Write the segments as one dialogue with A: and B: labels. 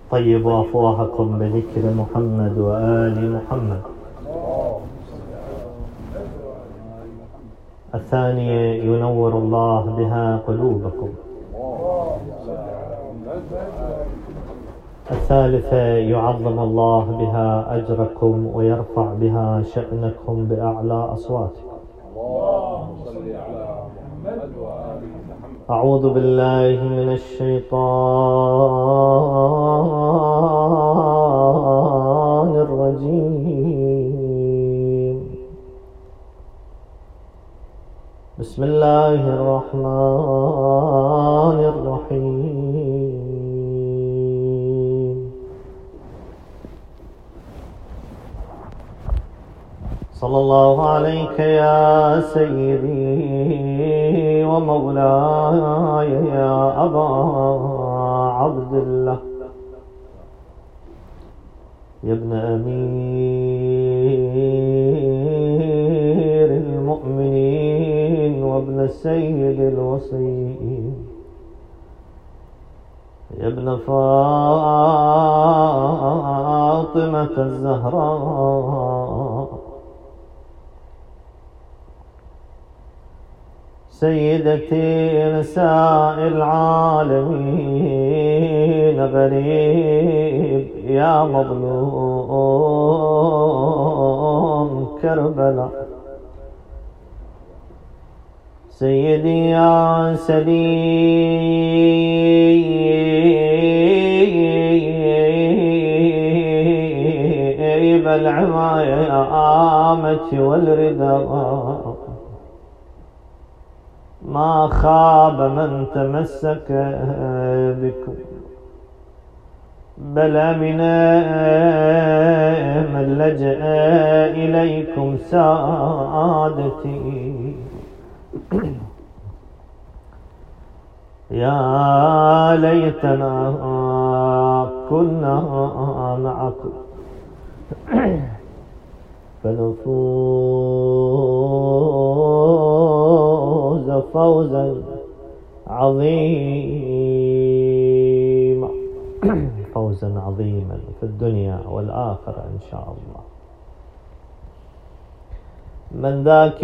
A: طيبوا أفواهكم بذكر محمد وآل محمد. الثانية ينور الله بها قلوبكم. الثالثة يعظم الله بها أجركم ويرفع بها شأنكم بأعلى أصواتكم. أعوذ بالله من الشيطان الرجيم. بسم الله الرحمن الرحيم. صلى الله عليك يا سيدي ومولاي يا أبا عبد الله، يا ابن أمير المؤمنين وابن السيد الوصي، يا ابن فاطمة الزهراء، سيدتي نساء العالمين، غريب يا مظلوم كربلاء، سيدي يا سليب العمامة والرداء، ما خاب من تمسك بكم، بل أمن من لجأ إليكم سادتي. يا ليتنا كنا معكم فنفوز فوزا عظيما، فوزا عظيما في الدنيا والآخرة إن شاء الله. من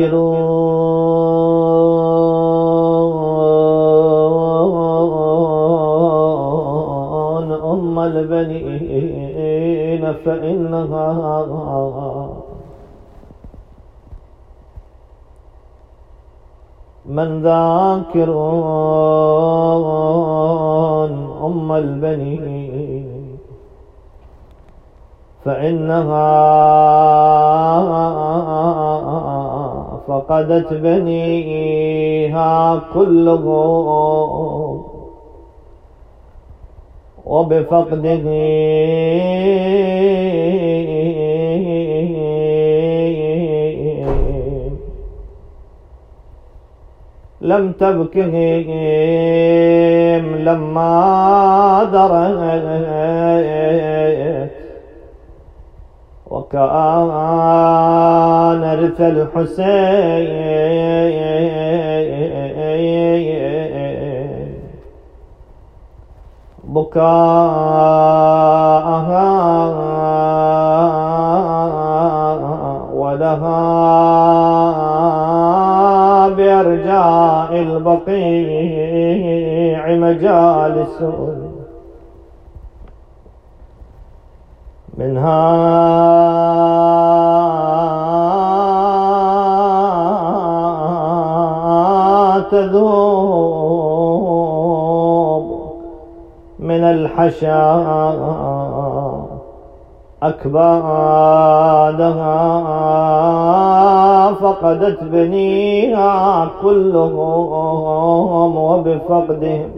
A: ذاكرون أم البنين فإنها من ذاكرون أم البنين فإنها فقدت بنيها كلهم، وبفقده لم تبكهم لما درت، وكان رث الحسين بكاءها ولها بأرجاء البقيع مجالس، منها تذوب من الحشا أكبادها، فقدت بنيها كلهم، وبفقدهم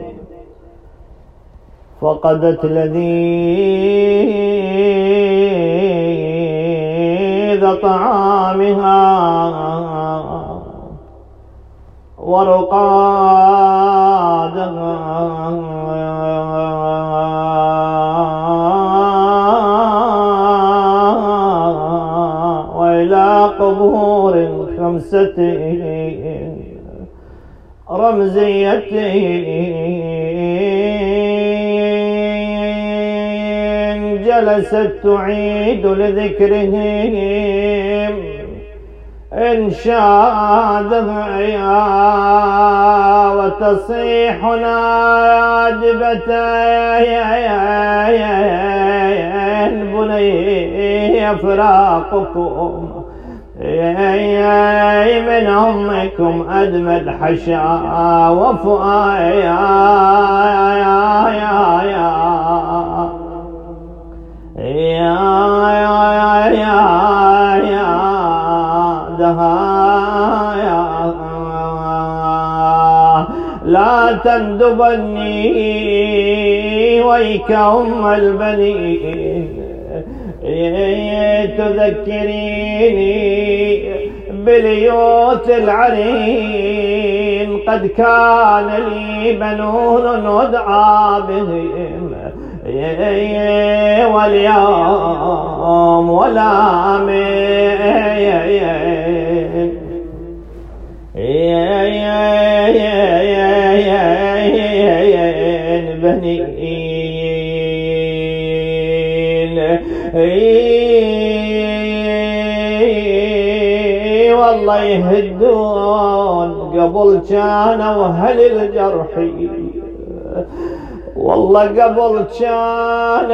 A: فقدت لذيذ طعامها ورقادها، وإلى قبور خمسة رمزية جلست تعيد لذكرهم إنشادها وتصيح نادبتين بني فراقكم من أمكم أدمد حشا وفؤايا لا تندبني ويك أم البنين تذكريني بليوت العرين قد كان لي بنون ودعا بهم واليوم ولا والله يهدون قبل كانوا أهل الجرح والله قبل كان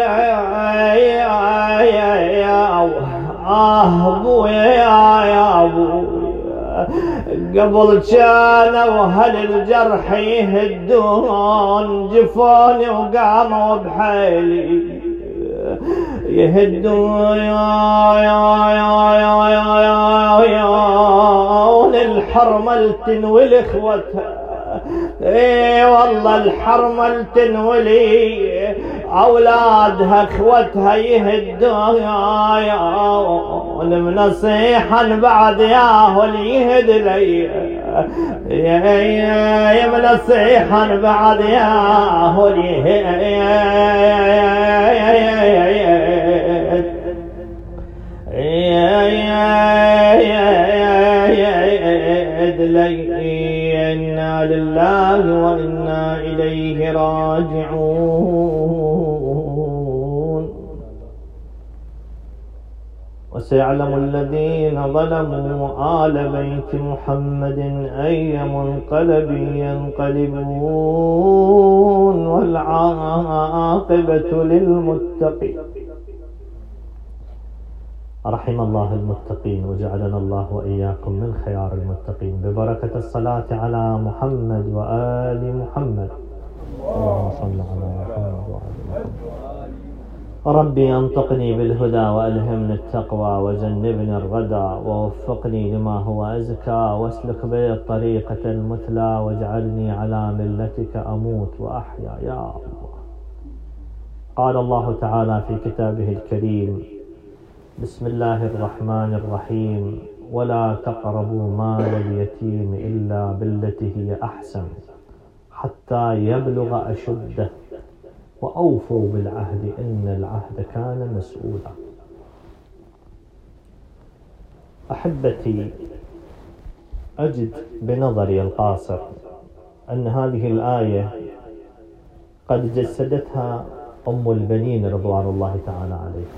A: أبويا يا أبويا قبل كانوا أهل الجرح يهدون جفوني وقاموا بحيلي يهدون الحرملة والإخوتها والله الحرملة تنولي أولادها إخوتها يهدون منصيحا بعد ياهل يهد لي منصيحا بعد ياهل يهد لي إنا لله وإنا إليه راجعون وسيعلم الذين ظلموا آل بيت محمد أي منقلب ينقلبون والعاقبة للمتقين. رحم الله المتقين وجعلنا الله وإياكم من خيار المتقين ببركة الصلاة على محمد وآل محمد. اللهم صل على محمد وآل محمد. ربي أنطقني بالهدى وألهمني التقوى وجنبني الردى ووفقني لما هو أزكى واسلك بي الطريقة المثلى واجعلني على ملتك أموت وأحيا يا الله. قال الله تعالى في كتابه الكريم: بسم الله الرحمن الرحيم: ولا تقربوا مال اليتيم إلا بالتي هي أحسن حتى يبلغ أشده وأوفوا بالعهد إن العهد كان مسؤولا. أحبتي، أجد بنظري القاصر أن هذه الآية قد جسدتها أم البنين رضوان الله تعالى عليها،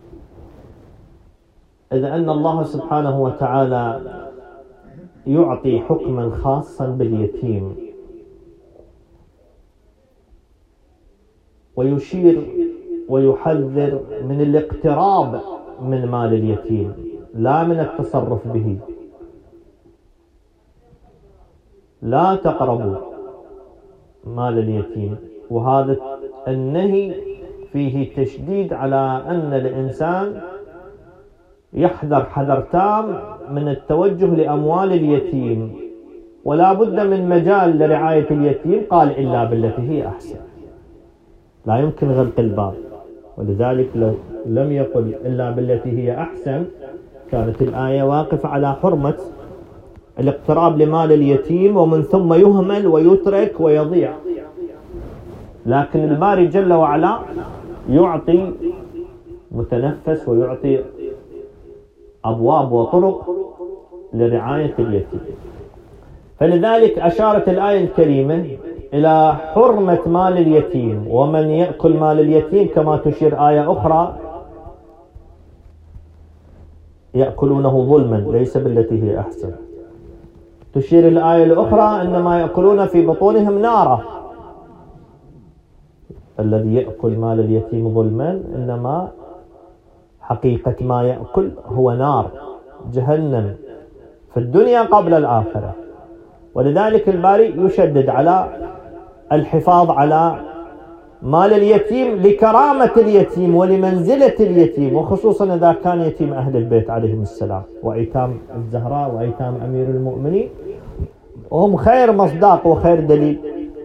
A: إذ أن الله سبحانه وتعالى يعطي حكما خاصا باليتيم ويشير ويحذر من الاقتراب من مال اليتيم لا من التصرف به. لا تقربوا مال اليتيم، وهذا النهي فيه تشديد على أن الإنسان يحذر حذر تام من التوجه لأموال اليتيم، ولا بد من مجال لرعاية اليتيم. قال إلا بالتي هي أحسن، لا يمكن غلق الباب، ولذلك لو لم يقل إلا بالتي هي أحسن كانت الآية واقفة على حرمة الاقتراب لمال اليتيم ومن ثم يهمل ويترك ويضيع. لكن الباري جل وعلا يعطي متنفس ويعطي أبواب وطرق لرعاية اليتيم. فلذلك أشارت الآية الكريمة إلى حرمة مال اليتيم، ومن يأكل مال اليتيم كما تشير آية أخرى يأكلونه ظلما ليس بالتي هي أحسن. تشير الآية الأخرى إنما يأكلون في بطونهم نارا، الذي يأكل مال اليتيم ظلما إنما حقيقة ما يأكل هو نار جهنم في الدنيا قبل الآخرة. ولذلك الباري يشدد على الحفاظ على مال اليتيم لكرامة اليتيم ولمنزلة اليتيم، وخصوصا إذا كان يتيم أهل البيت عليهم السلام، وأيتام الزهراء وأيتام أمير المؤمنين وهم خير مصداق وخير دليل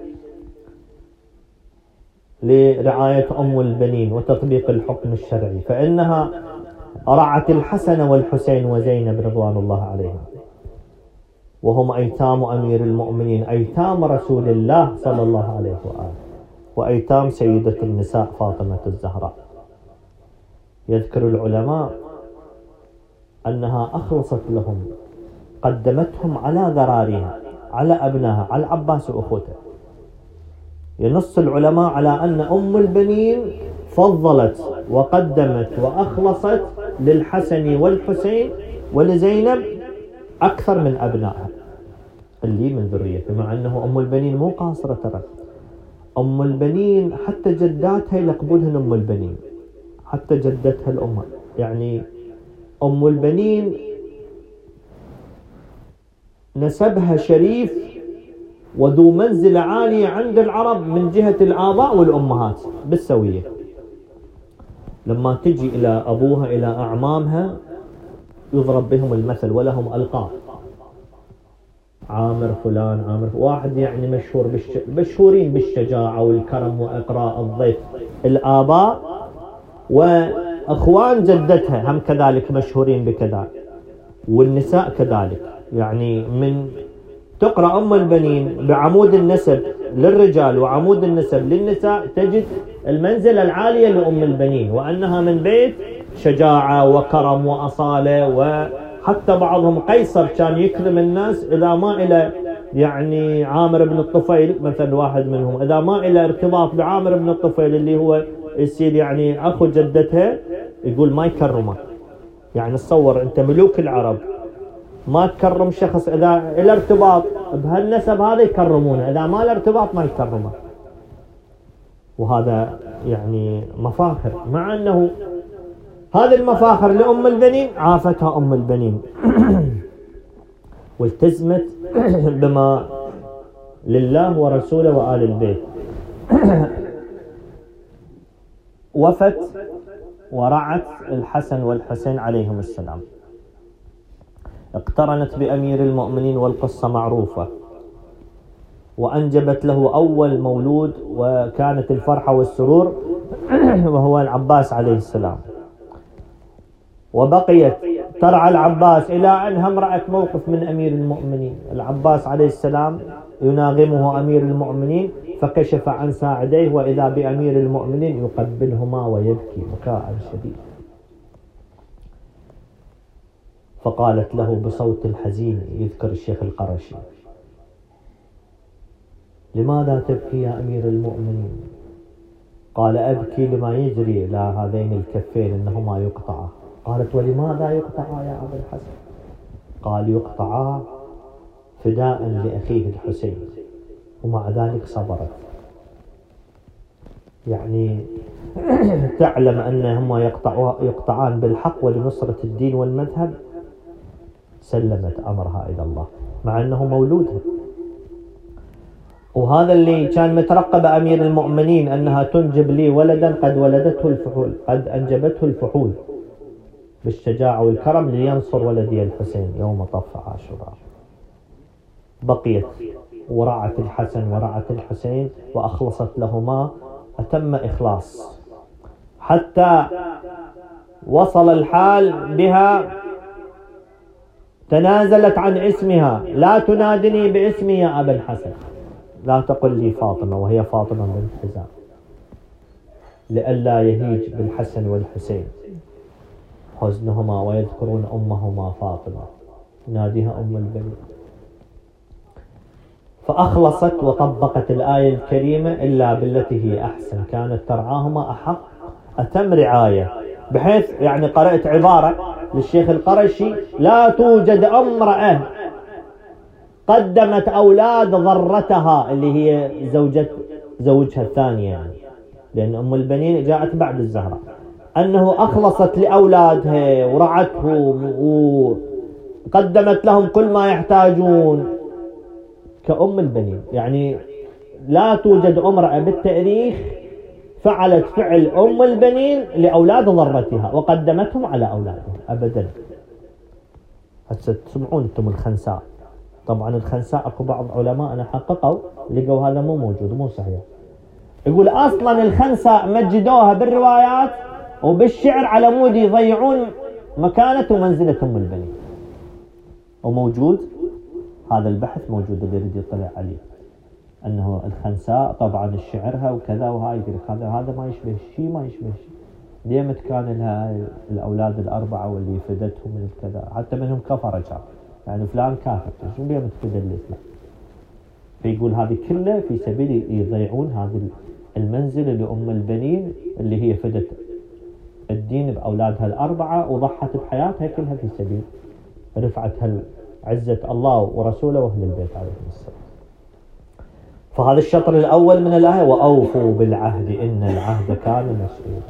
A: لرعاية أم البنين وتطبيق الحكم الشرعي، فإنها رعت الحسن والحسين وزينب رضوان الله عليهم، وهم أيتام أمير المؤمنين، أيتام رسول الله صلى الله عليه وآله، وأيتام سيدة النساء فاطمة الزهراء. يذكر العلماء أنها أخلصت لهم، قدمتهم على ذراريها، على أبنائها، على العباس وأخوته. ينص العلماء على أن أم البنين فضلت وقدمت وأخلصت للحسن والحسين ولزينب أكثر من أبنائها اللي من ذريته، مع أنه أم البنين مو قاصرة ترى. أم البنين حتى جداتها يلقبونها أم البنين، حتى جدتها الأم، يعني أم البنين نسبها شريف وذو منزلة عالية عند العرب من جهة الآباء والأمهات بالسوية. لما تجي إلى أبوها إلى أعمامها يضرب بهم المثل ولهم ألقاب، عامر فلان عامر، واحد يعني مشهور مشهورين بالشجاعة والكرم وإقراء الضيف. الآباء وأخوان جدتها هم كذلك مشهورين بكذا، والنساء كذلك. يعني من تقرأ أم البنين بعمود النسب للرجال وعمود النسب للنساء تجد المنزلة العالية لأم البنين، وأنها من بيت شجاعة وكرم وأصالة. وحتى بعضهم قيصر كان يكرم الناس إذا ما إلى يعني عامر بن الطفيل مثلا، واحد منهم إذا ما إلى ارتباط بعامر بن الطفيل اللي هو يصير يعني أخو جدتها، يقول ما يكرمه. يعني تصور أنت ملوك العرب ما تكرم شخص إذا إلى ارتباط بهالنسب هذا يكرمونه، إذا ما له ارتباط ما يكرمه. وهذا يعني مفاخر، مع أنه هذه المفاخر لأم البنين عافتها أم البنين والتزمت بما لله ورسوله وآل البيت. وفت ورعت الحسن والحسين عليهم السلام، اقترنت بأمير المؤمنين والقصة معروفة، وأنجبت له أول مولود، وكانت الفرحة والسرور وهو العباس عليه السلام. وبقيت ترعى العباس إلى أنها امرأت موقف من أمير المؤمنين. العباس عليه السلام يناغمه أمير المؤمنين فكشف عن ساعديه، وإذا بأمير المؤمنين يقبلهما ويبكي بكاء شديد. فقالت له بصوت الحزين، يذكر الشيخ القرشي: لماذا تبكي يا أمير المؤمنين؟ قال: أبكي لما يجري إلى هذين الكفين إنهما يقطعا. قالت: ولماذا يقطعا يا أبا الحسن؟ قال: يقطعا فداء لأخيه الحسين. ومع ذلك صبرت، يعني تعلم أنهما يقطعان بالحق ولنصرة الدين والمذهب، سلمت أمرها إلى الله مع أنه مولودها. وهذا اللي كان مترقب أمير المؤمنين أنها تنجب لي ولدا قد ولدته الفحول، قد أنجبته الفحول بالشجاعة والكرم لينصر ولدي الحسين يوم طف عاشوراء. بقيت ورعت الحسن ورعت الحسين وأخلصت لهما أتم إخلاص، حتى وصل الحال بها تنازلت عن اسمها: لا تنادني باسمي يا أبا الحسن، لا تقل لي فاطمة، وهي فاطمة بنت حزام، لئلا يهيج بالحسن والحسين حزنهما ويذكرون أمهما فاطمة، ناديها أم البنين. فأخلصت وطبقت الآية الكريمة: إلا بالتي هي أحسن. كانت ترعاهما أحق أتم رعاية، بحيث يعني قرأت عبارة للشيخ القرشي: لا توجد امرأة قدمت أولاد ضرتها اللي هي زوجها الثانية، يعني لأن أم البنين جاءت بعد الزهراء، أنه أخلصت لأولادها ورعتهم وقدمت لهم كل ما يحتاجون كأم البنين. يعني لا توجد امرأة بالتاريخ فعلت فعل أم البنين لأولاد ضرتها وقدمتهم على أولادها أبدا. هسه تسمعون أنتم الخنساء، طبعا الخنساء أكو بعض علماء حققوا لقوا هذا مو موجود، مو صحيح. يقول أصلا الخنساء مجدوها بالروايات وبالشعر على مود يضيعون مكانة ومنزلة أم البنين، وموجود هذا البحث موجود اللي يريد يطلع عليه، أنه الخنساء طبعا شعرها وكذا وهاي هذا ما يشبه شيء، ما يشبه شيء. ديمت كان لها الأولاد الأربعة واللي فدتهم من كذا، حتى منهم كفرة كان، يعني فلان كافر شو ديمت فدى الإسلام. فيقول هذه كلها في سبيل يضيعون هذه المنزلة لأم البنين اللي هي فدت الدين بأولادها الأربعة وضحت بحياتها كلها في سبيل رفعت عزة الله ورسوله وأهل البيت عليهم السلام. فهذا الشطر الأول من الآية: وأوفوا بالعهد إن العهد كان مسؤولا.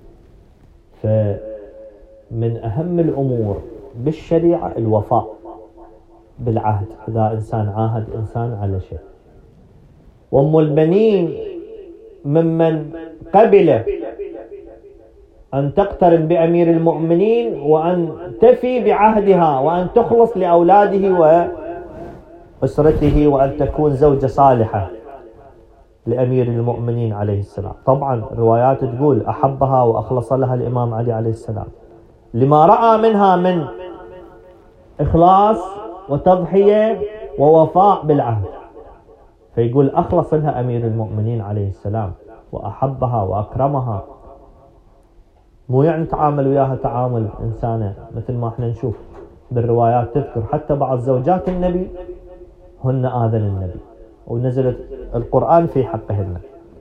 A: فمن أهم الأمور بالشريعة الوفاء بالعهد، إذا إنسان عاهد إنسان على شيء. وأم البنين ممن قبل أن تقترن بأمير المؤمنين وأن تفي بعهدها وأن تخلص لأولاده وأسرته وأن تكون زوجة صالحة لأمير المؤمنين عليه السلام. طبعا روايات تقول أحبها وأخلص لها الإمام علي عليه السلام لما رأى منها من إخلاص وتضحية ووفاء بالعهد. فيقول أخلص لها أمير المؤمنين عليه السلام وأحبها وأكرمها، مو يعني تعامل وياها تعامل إنسانة مثل ما احنا نشوف بالروايات تذكر حتى بعض زوجات النبي هن آذن النبي ونزلت القرآن في حقهن،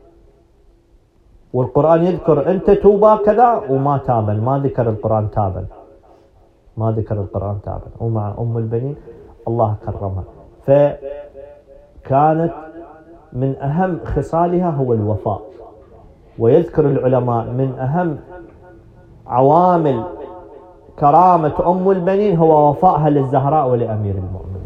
A: والقرآن يذكر أنت توبا كذا وما تابا، ما ذكر القرآن تابا، ما ذكر القرآن تابا. ومع أم البنين الله كرمها، فكانت من أهم خصالها هو الوفاء. ويذكر العلماء من أهم عوامل كرامة أم البنين هو وفائها للزهراء ولأمير المؤمنين.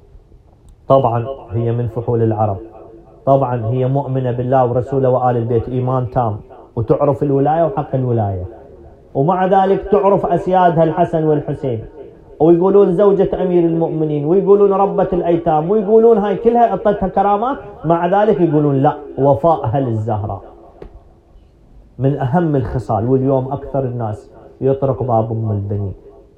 A: طبعا هي من فحول العرب، طبعا هي مؤمنة بالله ورسوله وآل البيت إيمان تام، وتعرف الولاية وحق الولاية، ومع ذلك تعرف أسيادها الحسن والحسين، ويقولون زوجة أمير المؤمنين، ويقولون ربة الأيتام، ويقولون هاي كلها أعطتها كرامات، مع ذلك يقولون لا، وفائها للزهراء من أهم الخصال. واليوم أكثر الناس يطرق باب أم البنين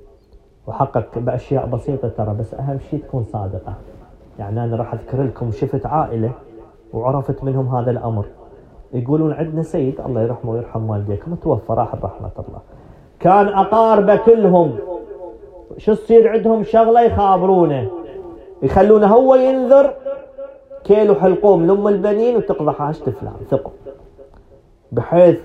A: وحقق بأشياء بسيطة ترى، بس أهم شيء تكون صادقة. يعني أنا راح أذكر لكم شفت عائلة وعرفت منهم هذا الأمر، يقولون عندنا سيد الله يرحمه ويرحم والديك متوفى راح برحمة الله، كان أقاربه كلهم شو تصير عندهم شغلة يخابرونه، يخلونه هو ينذر كيلو حلقوم لأم البنين وتقضى حاجة فلان ثقوا، بحيث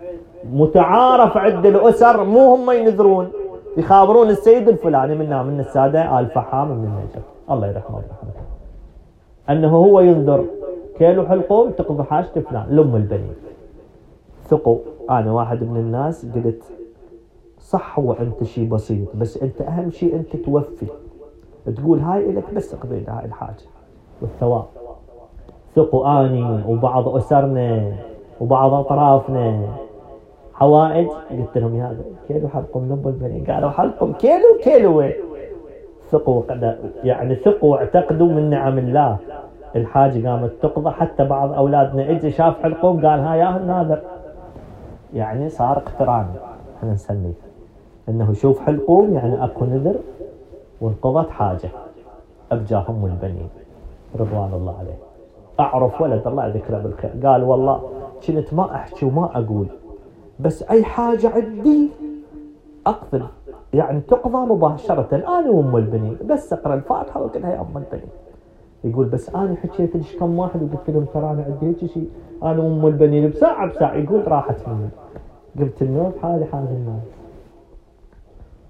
A: متعارف عند الأسر مو هم ينذرون، يخابرون السيد الفلاني من السادة آل فحام من النجف الله يرحمه ويرحمه أنه هو ينذر كيلو حلقوم تقضى حاجة فلان لأم البنين. ثقوا. أنا واحد من الناس قلت صح هو أنت شيء بسيط، بس أنت أهم شيء أنت توفي، تقول هاي إلك بس اقضي هاي الحاجة والثواب. ثقوا. أني وبعض أسرنا وبعض أطرافنا حوائج قلت لهم هذا كيلو حلقم لأم البنين، قالوا حلقم كيلو وين؟ ثقوا يعني ثقوا واعتقدوا من نعم الله، الحاجة قامت تقضى. حتى بعض أولادنا اجى شاف حلقوم قال ها يا الناذر، يعني صار اقتران احنا نسميه انه شوف حلقوم يعني اكو نذر وانقضت حاجة ابجاه أم البنين رضوان الله عليه. اعرف ولد الله يذكره بالخير قال والله كنت ما احكي وما اقول، بس اي حاجة عندي اقفل يعني تقضى مباشرة انا وام البنين، بس اقرا الفاتحة وقلها يا ام البنين. يقول بس انا حكيت ليش كم واحد وقلت لهم ترى انا عندي هيك شيء انا وام البنين بساعة يقول راحت مني، قمت النوم حالي حال الناس.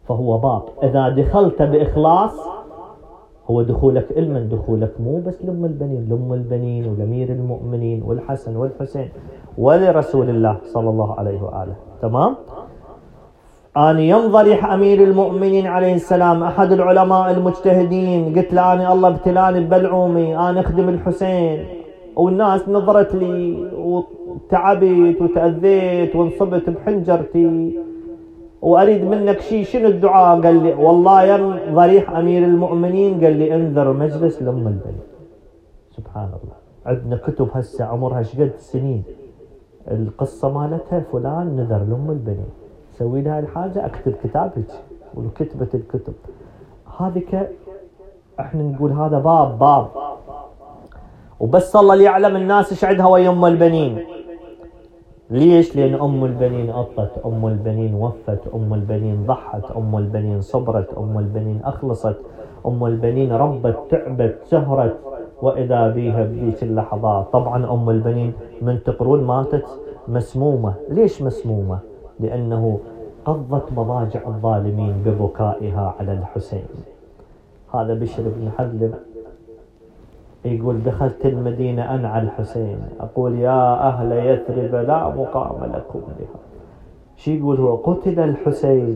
A: فهو باب إذا دخلت بإخلاص هو دخولك علما، دخولك مو بس لأم البنين، لأم البنين ولأمير المؤمنين والحسن والحسين ولرسول الله صلى الله عليه وآله. تمام. أنا ينضرح أمير المؤمنين عليه السلام أحد العلماء المجتهدين، قلت له أنا الله ابتلاني ببلعومي، أنا أخدم الحسين والناس نظرت لي وتعبت وتأذيت وانصبت بحنجرتي وأريد منك شيء، شنو الدعاء؟ قال لي والله يا ضريح أمير المؤمنين، قال لي انذر مجلس لأم البنين. سبحان الله، عندنا كتب هسه عمرها شقد سنين، القصة مالتها فلان نذر لأم البنين، سوي لها الحاجة، اكتب كتابك وكتبت الكتب هذه. احنا نقول هذا باب وبس الله اللي يعلم الناس ايش عندها ويا ام البنين. ليش؟ لان ام البنين اطت، ام البنين وفت، ام البنين ضحت، ام البنين صبرت، ام البنين اخلصت، ام البنين ربت تعبت سهرت، واذا بيها بذيك اللحظات. طبعا ام البنين من تقرون ماتت مسمومة. ليش مسمومة؟ لأنه قضت مضاجع الظالمين ببكائها على الحسين. هذا بشر بن حذلب يقول دخلت المدينة أنعى الحسين أقول يا أهل يثرب لا مقام لكم بها. شي يقول هو؟ قتل الحسين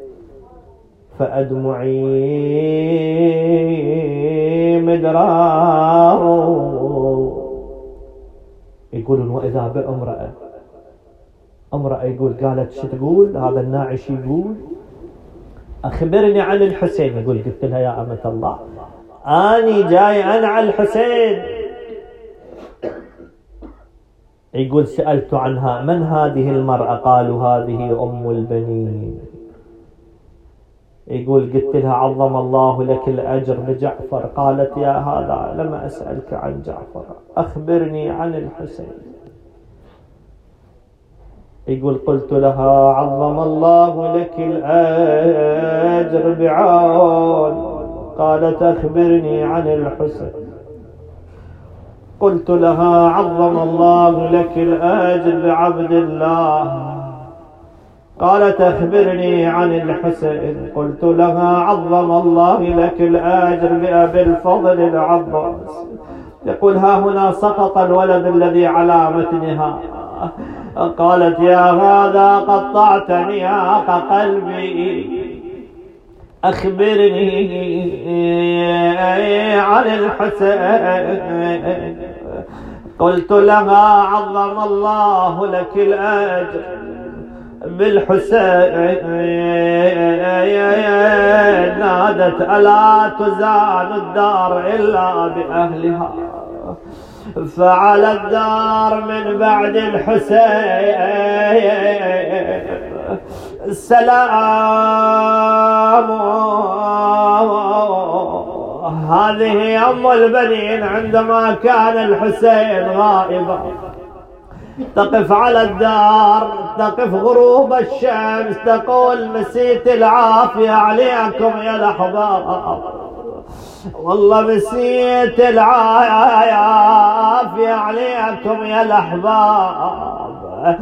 A: فأدمعي مدرار. يقولون وإذا امرأة يقول قالت شو تقول؟ هذا الناعش يقول أخبرني عن الحسين. يقول قلت لها يا أمة الله أني جاي أنعى الحسين. يقول سألت عنها من هذه المرأة؟ قالوا هذه أم البنين. يقول قلت لها عظم الله لك الأجر بجعفر. قالت يا هذا لم أسألك عن جعفر، أخبرني عن الحسين. يقول قلت لها عظم الله لك الأجر بعون. قالت أخبرني عن الحسين. قلت لها عظم الله لك الأجر بعبد الله. قالت أخبرني عن الحسين. قلت لها عظم الله لك الأجر بأبي الفضل العباس. يقول ها هنا سقط الولد الذي على متنها. قالت يا هذا قطعتني يا قلبي، أخبرني عن الحسين. قلت لها عظم الله لك الأجر بالحسين. نادت ألا تزال الدار إلا بأهلها، فعلى الدار من بعد الحسين السلام. هذه أم البنين عندما كان الحسين غائبا تقف على الدار، تقف غروب الشمس تقول مسيت العافية عليكم يا الأحباب، والله مسيت العافية عليكم يا الأحباب.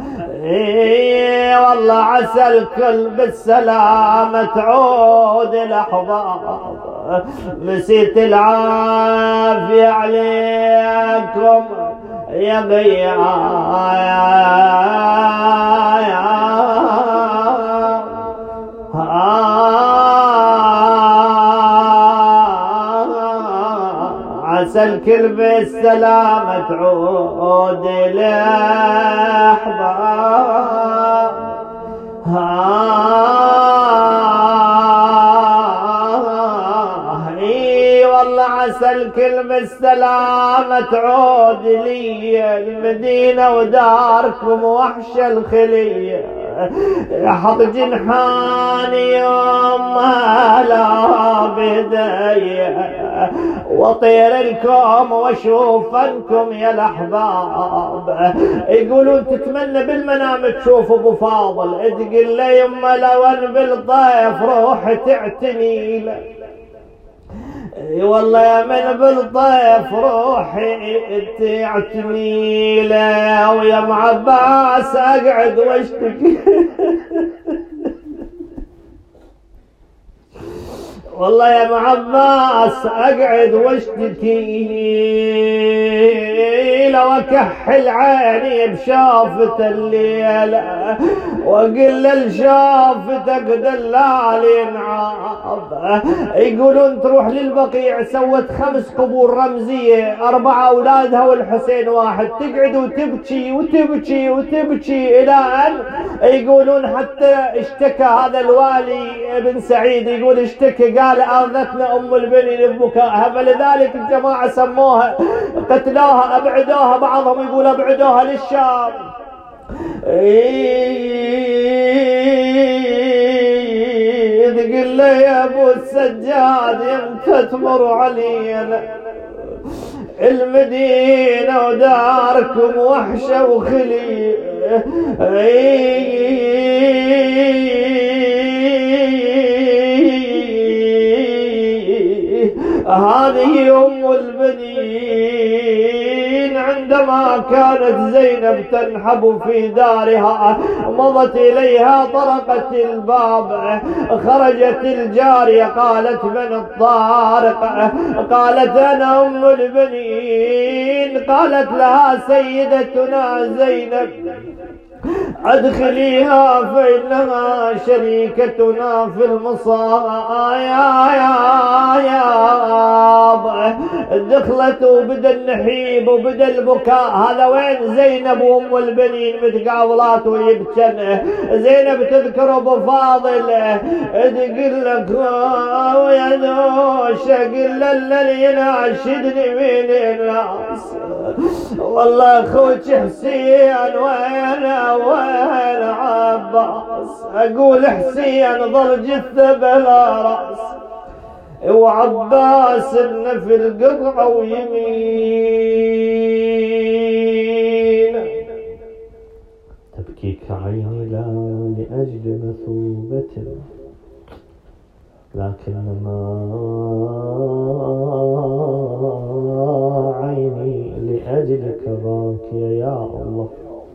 A: والله عسى الكل بالسلامة تعود الأحباب، مسيت العافية عليكم يا بيا. عسى الكل بالسلامة تعود الأحباب. اي والله عسى الكل بالسلامة تعود لي المدينة وداركم وحش الخلية. حط جنحاني يوم لا بداية وطير لكم واشوفنكم يا الاحباب. يقولون تتمنى بالمنام تشوف ابو فاضل، تقول له يما لو ان بالضيف روح تعتني له. والله يا من بالضيف روحي تعتني له، ويا ام عباس اقعد واشتكي. والله يا ابو عباس اقعد واشتكي لو اكحل عيني بشافة الليلة واقول لشافتك دلالي نعاب. يقولون تروح للبقيع سوت 5 قبور رمزية 4 اولادها والحسين واحد، تقعد وتبكي وتبكي وتبكي الى ان يقولون حتى اشتكى هذا الوالي ابن سعيد، يقول اشتكى قال اذتنا ام البنين ببكائها، فلذلك الجماعة سموها قتلوها ابعدوها، بعضهم يقول ابعدوها للشام. تقول لي يا ابو السجاد يمتى تمر علينا المدينة وداركم وحشة وخلي، هذه أم البنين عندما كانت زينب تنحب في دارها مضت إليها طرقت الباب، خرجت الجارية قالت من الطارق؟ قالت أنا أم البنين. قالت لها سيدتنا زينب أدخليها فإنها شريكتنا في المصايا. دخلت وبدأ النحيب وبدأ البكاء. هذا وين زينب وام البنين متقابلات ويبكن. زينب تذكر ابو فاضل تقول لك يا دوش قل اللي يناشدني من الناس والله اخوك حسين وين عباس. اقول حسين ظل جثه بلا راس وعباس إن في القطعة ويمين. تبكيك عيني لا لأجل مثوبة لكنما عيني لأجلك باكية يا الله.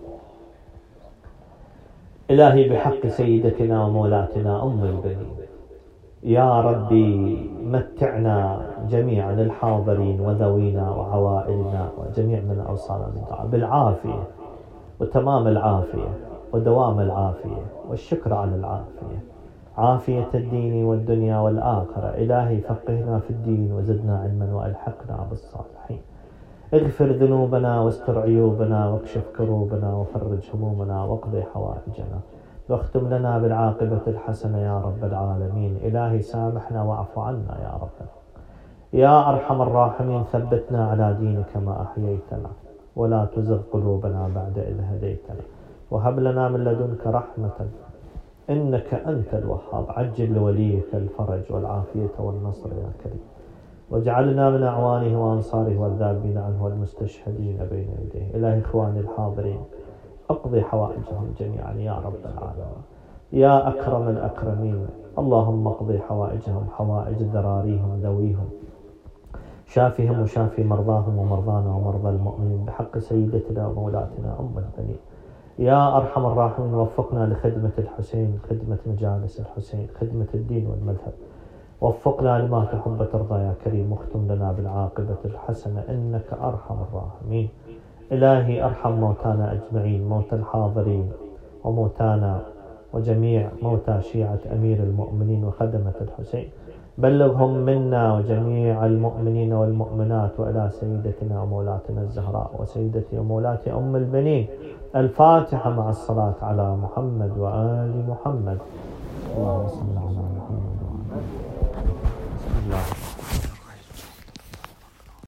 A: إلهي بحق سيدتنا ومولاتنا أم البنين يا ربي متعنا جميعا الحاضرين وذوينا وعوائلنا وجميع من أوصانا من دعاء بالعافية وتمام العافية ودوام العافية والشكر على العافية، عافية الدين والدنيا والآخرة. إلهي فقهنا في الدين وزدنا علما وألحقنا بالصالحين. اغفر ذنوبنا واستر عيوبنا واكشف كروبنا وفرج همومنا واقضي حوائجنا واختم لنا بالعاقبة الحسنة يا رب العالمين. إلهي سامحنا واعف عنا يا رب. يا أرحم الراحمين ثبتنا على دينك ما أحييتنا ولا تزغ قلوبنا بعد إذ هديتنا وهب لنا من لدنك رحمة إنك أنت الوهاب. عجل لوليك الفرج والعافية والنصر يا كريم واجعلنا من أعوانه وأنصاره والذابين عنه والمستشهدين بين يديه. إلهي إخواني الحاضرين اقضي حوائجهم جميعا يا رب العالمين يا أكرم الأكرمين. اللهم اقضي حوائجهم حوائج ذراريهم ذويهم، شافهم وشافي مرضاهم ومرضانا ومرضى المؤمنين بحق سيدتنا ومولاتنا أم البنين. يا أرحم الراحمين وفقنا لخدمة الحسين، خدمة مجالس الحسين، خدمة الدين والمذهب. وفقنا لما تحب ترضى يا كريم واختم لنا بالعاقبة الحسنة إنك أرحم الراحمين. إلهي أرحم موتانا أجمعين، موتى الحاضرين وموتانا وجميع موتى شيعة أمير المؤمنين وخدمة الحسين. بلغهم منا وجميع المؤمنين والمؤمنات وإلى سيدتنا ومولاتنا الزهراء وسيدتي ومولاتي أم البنين. الفاتحة مع الصلاة على محمد وآل محمد. اللهم صل على محمد وآل محمد. بسم الله.